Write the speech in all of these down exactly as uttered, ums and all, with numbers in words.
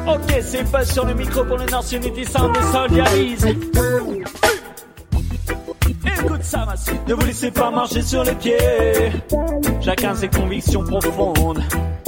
Ok, c'est pas sur le micro pour le North Unity Sound et Solidarise. Écoute ça, ma soeur. Ne vous laissez pas marcher sur les pieds. Chacun ses convictions profondes.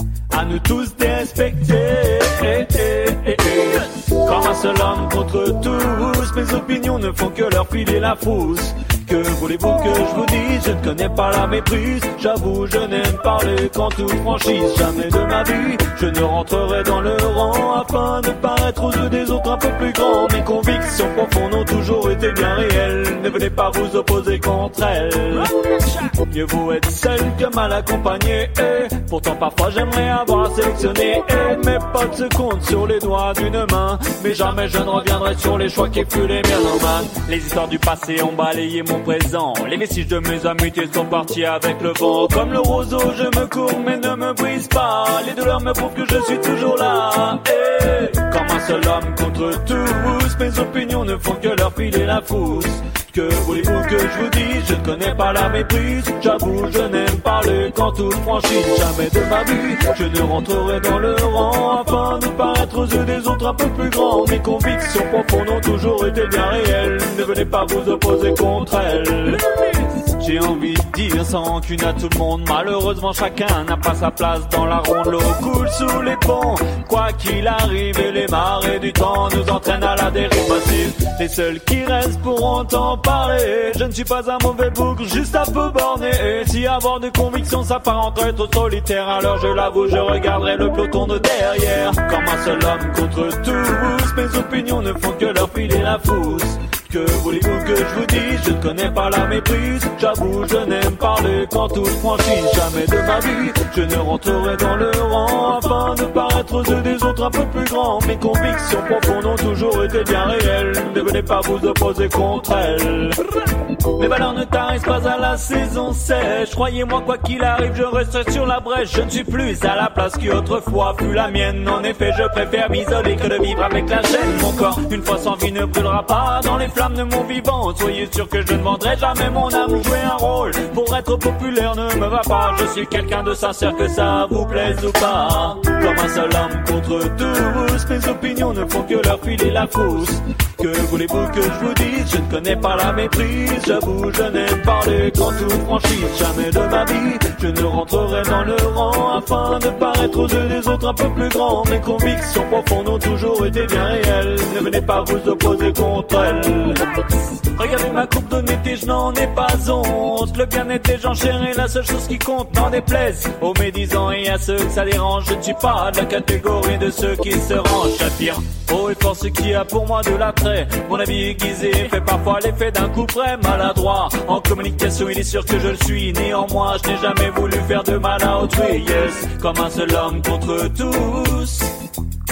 À nous tous de respecter. Eh, eh, eh, eh. Comme un seul homme contre tous. Mes opinions ne font que leur filer la frousse. Que voulez-vous que je vous dise? Je ne connais pas la méprise. J'avoue, je n'aime parler qu'en toute franchise. Jamais de ma vie, je ne rentrerai dans le rang afin de paraître aux yeux des autres un peu plus grands. Mes convictions profondes ont toujours été bien réelles. Ne venez pas vous opposer contre elles. Mieux vaut être seul que mal accompagné. Et pourtant parfois j'aimerais avoir à sélectionner. Et mes potes se comptent sur les doigts d'une main. Mais jamais je ne reviendrai sur les choix qui furent les miens. Non man, les histoires du passé ont balayé mon présent. Les vestiges de mes amitiés sont partis avec le vent. Comme le roseau, je me cours mais ne me brise pas. Les douleurs me prouvent que je suis toujours là. Hey, comme un seul homme contre tous. Mes opinions ne font que leur filer la frousse. Que voulez-vous que je vous dise? Je ne connais pas la méprise. J'avoue, je n'aime parler qu'en toute franchise. Jamais de ma vie, je ne rentrerai dans le rang afin de paraître aux yeux des autres un peu plus grands. Mes convictions profondes ont toujours été bien réelles. Ne venez pas vous opposer contre elles. J'ai envie de dire sans rancune à tout le monde. Malheureusement chacun n'a pas sa place dans la ronde. L'eau coule sous les ponts. Quoi qu'il arrive et les marées du temps nous entraînent à la dérive massive. Les seuls qui restent pourront en parler. Je ne suis pas un mauvais bougre, juste un peu borné. Et si avoir de conviction s'apparenterait trop solitaire, alors je l'avoue, je regarderai le peloton de derrière. Comme un seul homme contre tous. Mes opinions ne font que leur filer la frousse. Que voulez-vous que je vous dise? Je ne connais pas la méprise. J'avoue, je n'aime parler qu'en toute franchise. Jamais de ma vie, je ne rentrerai dans le rang afin de paraître aux yeux des autres un peu plus grands. Mes convictions profondes ont toujours été bien réelles. Ne venez pas vous opposer contre elles. Mes valeurs ne tarissent pas à la saison sèche. Croyez-moi, quoi qu'il arrive, je resterai sur la brèche. Je ne suis plus à la place qui autrefois fut la mienne. En effet, je préfère m'isoler que de vivre avec la gêne. Mon corps, une fois sans vie, ne brûlera pas dans les flammes de mon vivant. Soyez sûr que je ne vendrai jamais mon âme. Jouer un rôle pour être populaire ne me va pas. Je suis quelqu'un de sincère, que ça vous plaise ou pas. Comme un seul homme contre tous. Mes opinions ne font que leur filer la frousse. Que voulez-vous que je vous dise? Je ne connais pas la méprise. J'avoue, je n'aime parler qu'en toute franchise. Jamais de ma vie, je ne rentrerai dans le rang afin de paraître aux yeux des autres un peu plus grands. Mes convictions profondes ont toujours été bien réelles. Ne venez pas vous opposer contre elles. Regardez ma coupe d'honnêteté, je n'en ai pas honte. Le bien-être des gens chers est la seule chose qui compte. N'en déplaise aux médisants et à ceux que ça dérange. Je ne suis pas de la catégorie de ceux qui se rangent. J'affirme haut et fort ce qui a pour moi de l'attrait. Mon avis aiguisé fait parfois l'effet d'un coup près maladroit. En communication, il est sûr que je le suis. Néanmoins, je n'ai jamais voulu faire de mal à autrui. Yes, comme un seul homme contre tous.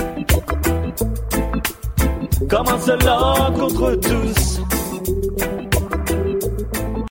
Comme un seul homme contre tous.